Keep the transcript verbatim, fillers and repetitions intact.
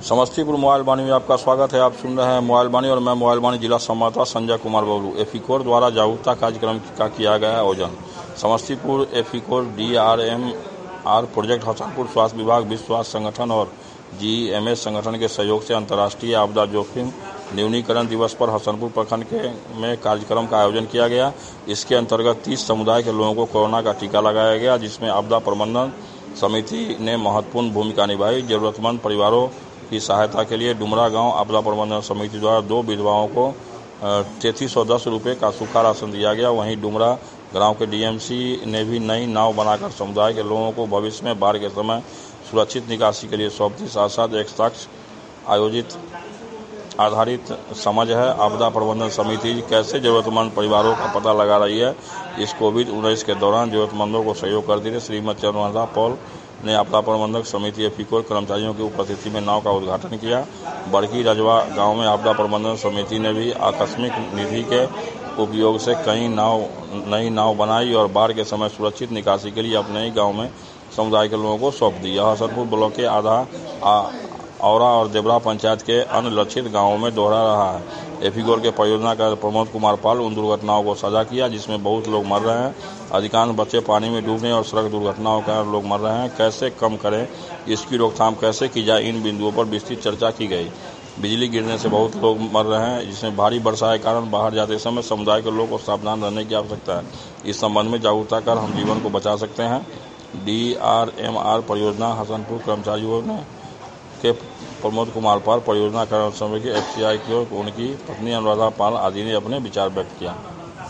Samastipur mobile वाणी में आपका स्वागत है। आप सुन रहे हैं मोबाइल वाणी और मैं मोबाइल वाणी जिला संवाददाता संजय कुमार बबलू। एफिकोर द्वारा जागरूकता कार्यक्रम का किया गया आयोजन। Samastipur EFICOR D R M R project Hasanpur स्वास्थ्य विभाग विश्व स्वास्थ्य संगठन और जी एम एस संगठन के सहयोग से अंतर्राष्ट्रीय आपदा जोखिम न्यूनीकरण दिवस पर हसनपुर प्रखंड के में कार्यक्रम का आयोजन किया गया। इसके अंतर्गत तीस समुदाय के लोगों को कोरोना का टीका लगाया गया, जिसमें आपदा प्रबंधन समिति ने महत्वपूर्ण भूमिका निभाई। जरूरतमंद परिवारों की सहायता के लिए डुमरा गांव आपदा प्रबंधन समिति द्वारा दो विधवाओं को तैंतीस सौ दस रुपये का सूखा राशन दिया गया। वहीं डुमरा गांव के डी एम सी ने भी नई नाव बनाकर समुदाय के लोगों को भविष्य में बाढ़ के समय सुरक्षित निकासी के लिए सौंप दी। साथ साथ एक साक्ष्य आयोजित आधारित समझ है आपदा प्रबंधन समिति कैसे जरूरतमंद परिवारों का पता लगा रही है। इस कोविड उन्नीस के दौरान जरूरतमंदों को सहयोग करती रही। श्रीमती चंद्रमला पॉल ने आपदा प्रबंधक समिति एफिकोर कर्मचारियों की उपस्थिति में नाव का उद्घाटन किया। बड़की रजवा गांव में आपदा प्रबंधन समिति ने भी आकस्मिक निधि के उपयोग से कई नाव नई नाव बनाई और बाढ़ के समय सुरक्षित निकासी के लिए अपने ही गाँव में समुदाय के लोगों को सौंप दी। यह हसनपुर ब्लॉक के आधा औरा और देवरा पंचायत के अन्य लक्षित गांवों में दोहरा रहा है। एफिकोर के परियोजना का प्रमोद कुमार पाल उन दुर्घटनाओं को साझा किया जिसमें बहुत लोग मर रहे हैं। अधिकांश बच्चे पानी में डूबने और सड़क दुर्घटनाओं का लोग मर रहे हैं। कैसे कम करें, इसकी रोकथाम कैसे की जाए, इन बिंदुओं पर विस्तृत चर्चा की गई। बिजली गिरने से बहुत लोग मर रहे हैं, जिसमें भारी वर्षा के कारण बाहर जाते समय समुदाय के लोगों को सावधान रहने की आवश्यकता है। इस संबंध में जागरूकता कर हम जीवन को बचा सकते हैं। डी आर एम आर परियोजना हसनपुर कर्मचारियों ने के प्रमोद कुमार पाल, परियोजना कार्य समिति के एफ सी आई की उनकी पत्नी अनुराधा पाल आदि ने अपने विचार व्यक्त किया।